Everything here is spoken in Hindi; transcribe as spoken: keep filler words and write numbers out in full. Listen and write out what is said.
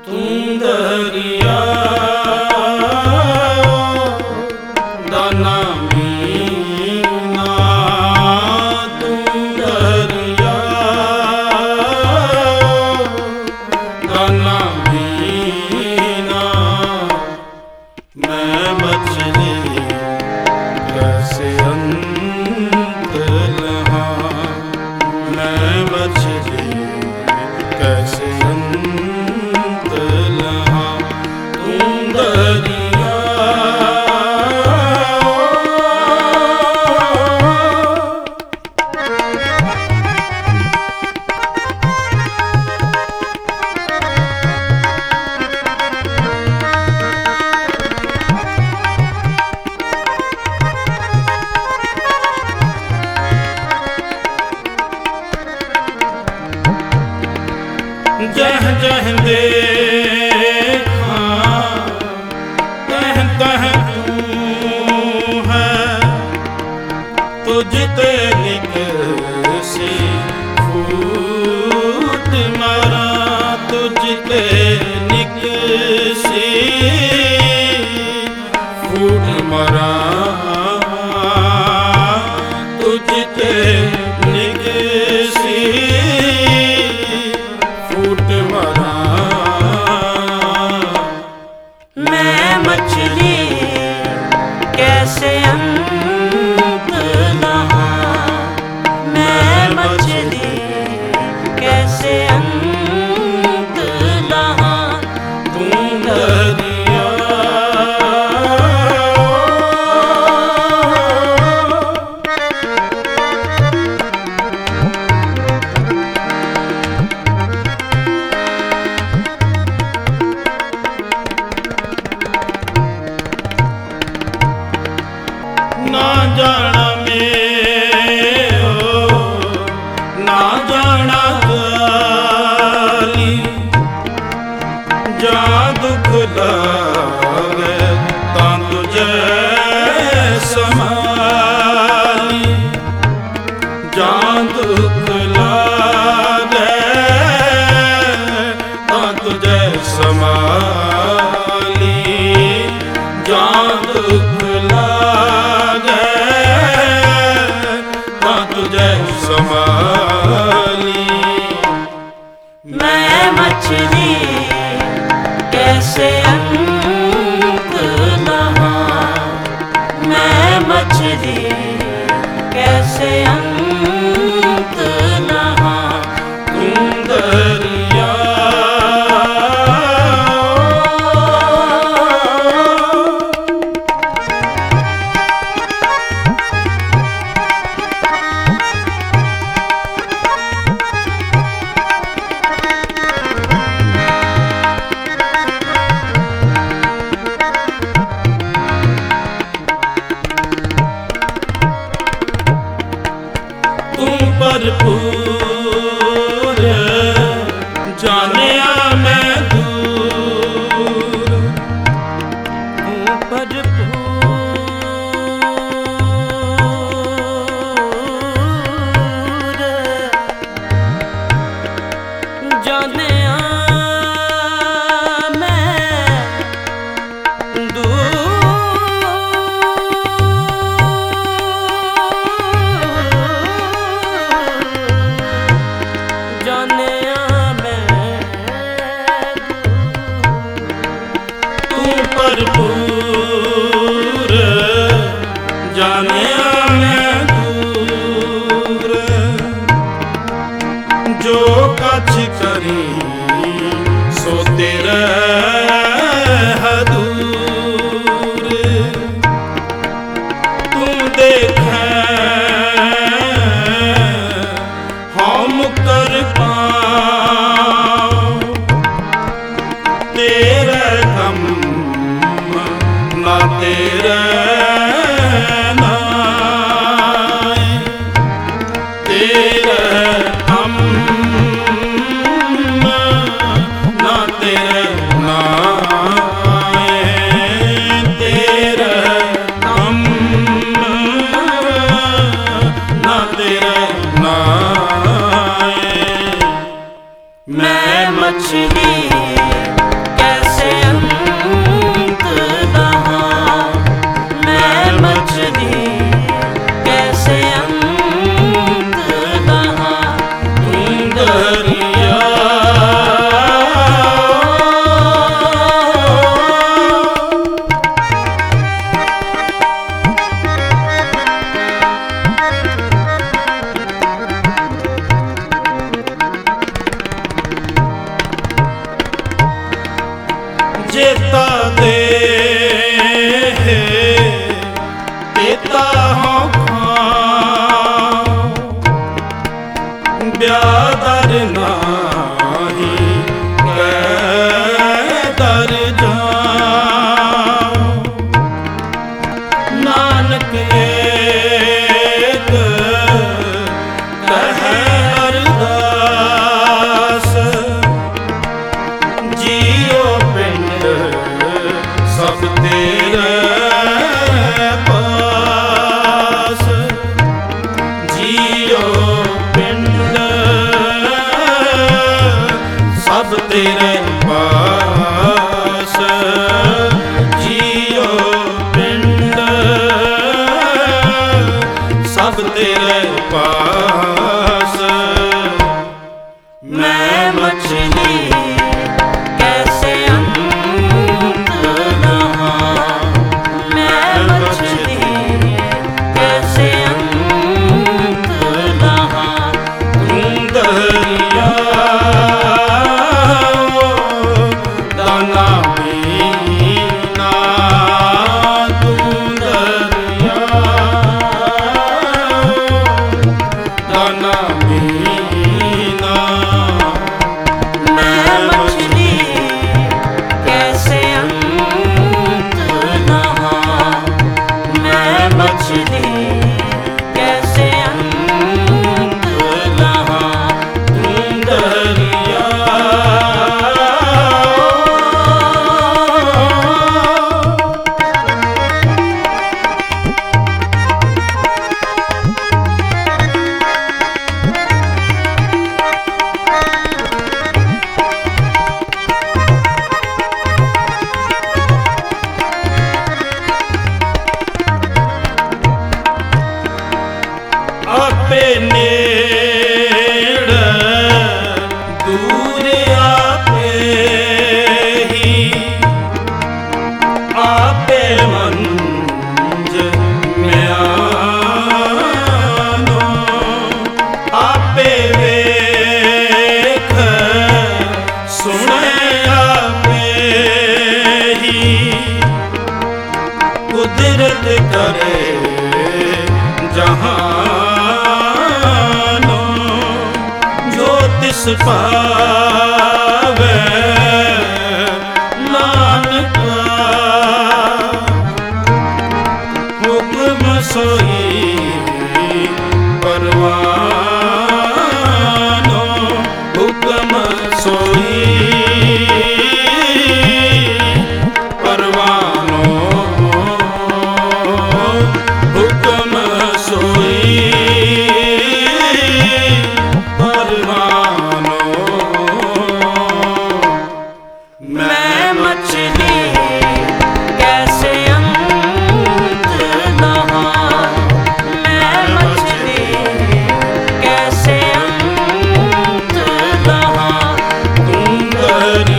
तू दरिया दाना मीना, तू दरिया दाना मीना। मैं मछली कैसे अंत लहा, मैं मछली कैसे अंत लहा। तू दरिया जह जह देखा तह तह तू है, तुझते निकसी फूट मारा, तुझते निकसी फूट मारा, तुझते निकसी फूट मारा। मैं मछली कैसे अंत लहा, मैं मछली कैसे अंत लहा। तू दरिया ना जाना में हो ना जाना गाली, जा दुख लागे तां तुझे समाली, जा दुख लागे तां तुझे समाली, जा दुख लागे तां तुझे समाली। मैं मछली कैसे अंत लहा, मैं मछली कैसे अंत लहा। तू दरिया भरपूर जानिया मैं दूर, तू भरपूर जानिया मैं दूर, भरपूर जानिया मैं दूर। जो कछ करी सो तेरा दूर, तू देखे हम कर पाओ तेरे गम ना तेरे नाय, तेरे हम ना तेरे नाय, तेरे हम ना तेरे नाय। मैं मछली चेता दे तेता हो खाओ ब्यादर नाही कैदर जाओ नानक एक कहे अरदास जियो पिंड सब तेरे पास जियो पिंड सब तेरे पास जियो पिंड सब तेरे पास मैं मछली कैसे अंत नहाऊं, मैं मछली कैसे अंत नहाऊं। तुम दरिया दाना पीना तुम दरिया दाना पीना मैं मछली कैसे अंत नहाऊं, मैं मछली कैसे अंत नहाऊं। तुम दरिया आपे नेड़ दूर आपे ही आपे मंज में आनो आपे वेख सुने आपे ही कुदरत करे जहानो जो तिस पावे नानका हुक्म सोई परवानो हुक्म सोई परवानो हुक्म सोई परवानो मैं मछली कैसे अंत नहाऊं, मैं मछली कैसे अंत नहाऊं। तुम दरिया